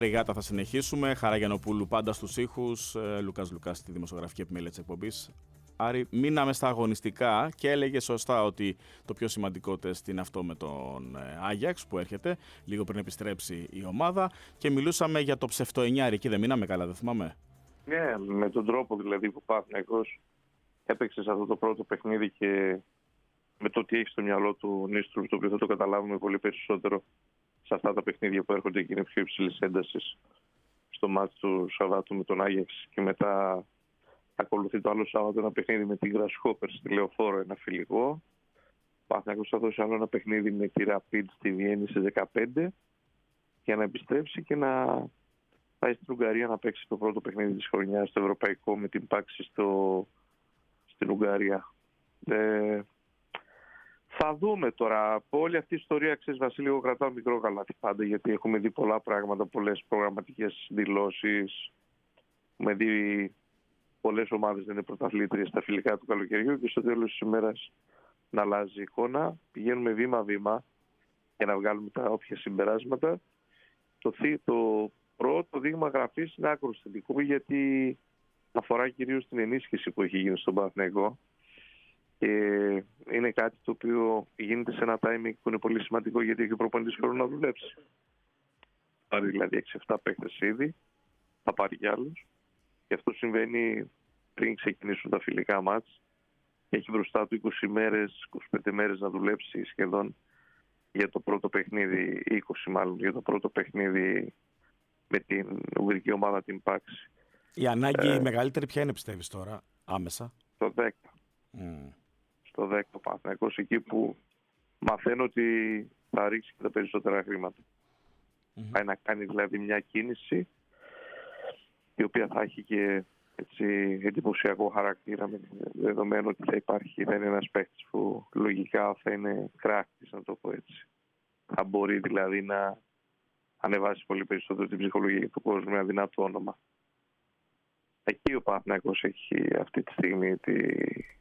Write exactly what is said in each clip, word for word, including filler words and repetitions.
Ριγάτα θα συνεχίσουμε. Χαραγιανοπούλου πάντα στους ήχους. Λουκάς Λουκάς στη δημοσιογραφική επιμέλεια της εκπομπής. Άρη, μείναμε στα αγωνιστικά και έλεγε σωστά ότι το πιο σημαντικό τεστ είναι αυτό με τον Άγιαξ που έρχεται λίγο πριν επιστρέψει η ομάδα και μιλούσαμε για το ψευτοεννιάρι. Εκεί δεν μείναμε καλά, δεν θυμάμαι. Ναι, yeah, με τον τρόπο δηλαδή που ο Παναθηναϊκός έπαιξε σε αυτό το πρώτο παιχνίδι και με το τι έχει στο μυαλό του Νίστρου, το οποίο θα το καταλάβουμε πολύ περισσότερο σε αυτά τα παιχνίδια που έρχονται και είναι πιο υψηλής έντασης, στο μάτι του Σαββάτου με τον Άγιαξ και μετά ακολουθεί το άλλο Σάββατο ένα παιχνίδι με την Grasshopper στη Λεωφόρο, ένα φιλικό. Ο Παναθηναϊκός θα δώσει άλλο ένα παιχνίδι με τη Rapid στη Βιέννη στις δεκαπέντε για να επιστρέψει και να πάει στην Ουγγαρία να παίξει το πρώτο παιχνίδι της χρονιάς στο ευρωπαϊκό με την πάξη στο... στην Ουγγαρία. Ε... Θα δούμε τώρα. Από όλη αυτή η ιστορία, ξέρεις Βασίλη, εγώ κρατάω μικρό καλάθι πάντα, γιατί έχουμε δει πολλά πράγματα, πολλές προγραμματικές δηλώσεις. Έχουμε δει πολλές ομάδες να είναι πρωταθλήτριες στα φιλικά του καλοκαιριού και στο τέλος της ημέρας να αλλάζει η εικόνα. Πηγαίνουμε βήμα-βήμα για να βγάλουμε τα όποια συμπεράσματα. Το, το πρώτο δείγμα γραφής είναι άκρο θετικό, γιατί αφορά κυρίως την ενίσχυση που έχει γίνει στον Παναθηναϊκό. Και είναι κάτι το οποίο γίνεται σε ένα timing που είναι πολύ σημαντικό, γιατί έχει ο προπονητής χρόνο να δουλέψει. Πάρει δηλαδή έξι εφτά παίκτες ήδη, θα πάρει κι άλλους. Και αυτό συμβαίνει πριν ξεκινήσουν τα φιλικά μάτς. Έχει μπροστά του είκοσι μέρες, είκοσι πέντε μέρες να δουλέψει σχεδόν για το πρώτο παιχνίδι, είκοσι μάλλον, για το πρώτο παιχνίδι με την ουγγρική ομάδα, την Πάξη. Η ανάγκη ε, μεγαλύτερη ποια είναι, πιστεύεις τώρα, άμεσα? Στο δέκα. Mm. Στο δέκα ο Παναθηναϊκός, εκεί που μαθαίνω ότι θα ρίξει και τα περισσότερα χρήματα. Mm-hmm. Πάει να κάνει δηλαδή μια κίνηση η οποία θα έχει και έτσι εντυπωσιακό χαρακτήρα, με δεδομένο ότι θα υπάρχει, θα είναι ένας παίκτης που λογικά θα είναι κράχτης, να το πω έτσι. Θα μπορεί δηλαδή να ανεβάσει πολύ περισσότερο την ψυχολογία του κόσμου με ένα δυνατό όνομα. Εκεί ο Παναθηναϊκός έχει αυτή τη στιγμή τη,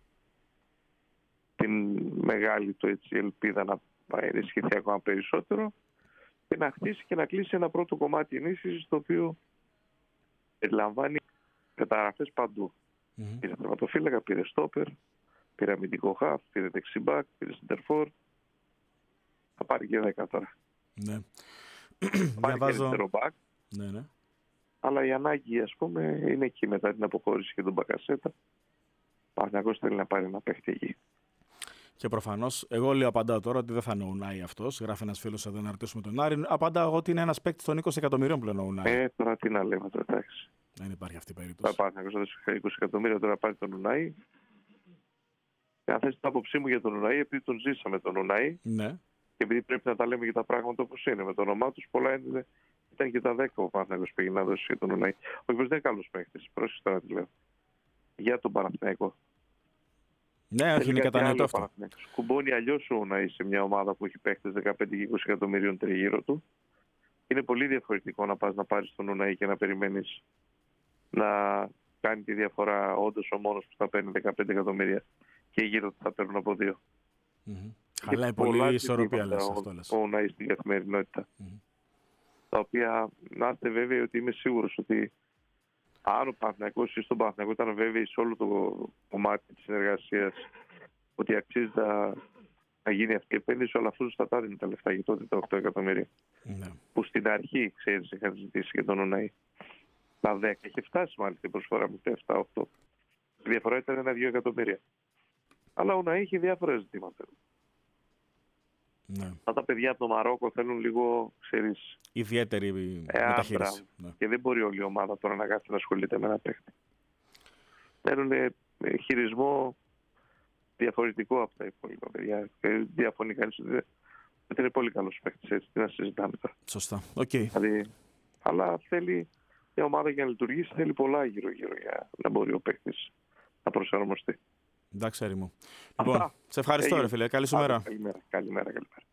την μεγάλη του έτσι ελπίδα να πάει ενισχυθεί ακόμα περισσότερο και να χτίσει και να κλείσει ένα πρώτο κομμάτι ενίσχυσης, το οποίο περιλαμβάνει καταγραφές παντού. Mm-hmm. Πήρε τερματοφύλακα, πήρε στόπερ, πήρε αμυντικό χαφ, πήρε δεξιμπάκ, πήρε σεντερφόρ. Θα πάρει και δέκα τώρα. Ναι. Θα πάρει και δευτερομπάκ. Ναι, ναι. Αλλά η ανάγκη, ας πούμε, είναι εκεί μετά την αποχώρηση και τον Μπακασέτα. Ο Παναθηναϊκός θέλει να πάρει ένα παίχτη εκεί. Και προφανώς, εγώ λέω απαντάω τώρα ότι δεν θα είναι ο Ουνάι αυτός. Γράφει ένας φίλος εδώ να ρωτήσουμε τον Άρη. Απαντάω εγώ ότι είναι ένας παίκτης των είκοσι εκατομμυρίων πλέον ο Ουνάι. Ε, τώρα τι να λέμε τώρα, εντάξει. Δεν υπάρχει αυτή η περίπτωση. Θα πάρει είκοσι εκατομμύρια τώρα πάρει τον Ουνάι. Και αν θες την άποψή μου για τον Ουνάι, επειδή τον ζήσαμε τον Ουνάι. Ναι. Και επειδή πρέπει να τα λέμε για τα πράγματα όπως είναι. Με το όνομά τους, πολλά είναι. Ήταν και τα δέκα ο Παναθηναϊκός πήγε να δώσει για τον Ουνάι. Ο οποίος δεν είναι καλός παίκτης. Πρόσεχε τώρα τι λέω. Για τον Παναθηναϊκό. Ναι, όχι, είναι κατανοητό αυτό. Κουμπώνει αλλιώς ο Ουνάι σε μια ομάδα που έχει παίκτες δεκαπέντε και είκοσι εκατομμυρίων τριγύρω του. Είναι πολύ διαφορετικό να πας να πάρεις τον Ουνάι και να περιμένεις να κάνει τη διαφορά όντως ο μόνος που θα παίρνει δεκαπέντε εκατομμύρια και γύρω του θα παίρνουν από δύο. Mm-hmm. Χαλάει πολύ ισορροπία, λες, αυτό λες. Ο Ουνάι στην καθημερινότητα. Mm-hmm. Τα οποία να είστε βέβαιοι ότι είμαι σίγουρος ότι αν ο Παναθηναϊκός ή στον Παναθηναϊκό ήταν βέβαιοι σε όλο το κομμάτι της συνεργασίας ότι αξίζει να, να γίνει αυτή η επένδυση, όλα αυτούς θα τα δίνει τα λεφτά για τότε τα οκτώ εκατομμύρια. Mm-hmm. Που στην αρχή, ξέρεις, είχαν ζητήσει για τον Ουνάι. Τα δέκα. Είχε φτάσει μάλιστα η προσφορά μου τα επτά οκτώ. Η διαφορά ήταν ένα δύο εκατομμύρια. Αλλά ο Ουνάι είχε διάφορα ζητήματα. Ναι. Αυτά τα παιδιά από το Μαρόκο θέλουν λίγο, ξέρεις, ιδιαίτερη ε, μεταχείριση. Ναι. Και δεν μπορεί όλη η ομάδα τώρα να κάθεται να ασχολείται με ένα παίχτη. Θέλουν χειρισμό διαφορετικό από τα υπόλοιπα παιδιά. Διαφωνεί κανείς ότι είναι πολύ καλός παίχτης, έτσι, τι να συζητάμε τώρα. Σωστά. Okay. Δηλαδή, αλλά θέλει μια ομάδα για να λειτουργήσει, θέλει πολλά γύρω-γύρω για να μπορεί ο παίχτης να προσαρμοστεί. Εντάξει, Άρη μου. Λοιπόν, σε ευχαριστώ, ρε φίλε. Καλή σου μέρα. Καλημέρα, καλημέρα, καλημέρα.